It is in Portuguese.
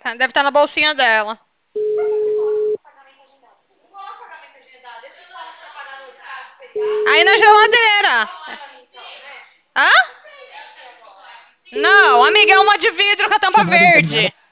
Deve estar na bolsinha dela. Aí na geladeira. Hã? Não, amiga, é uma de vidro com a tampa Chamada verde. internet.